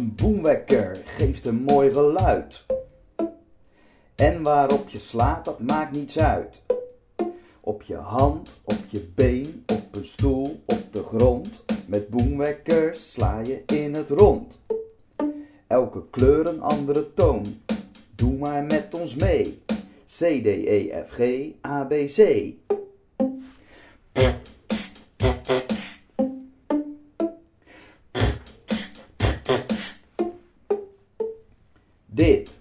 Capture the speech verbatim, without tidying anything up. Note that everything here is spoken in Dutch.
Een boomwekker geeft een mooi geluid. En waarop je slaat, dat maakt niets uit. Op je hand, op je been, op een stoel, op de grond. Met boomwekkers sla je in het rond. Elke kleur een andere toon. Doe maar met ons mee. C, D, E, F, G, A, B, C. Dit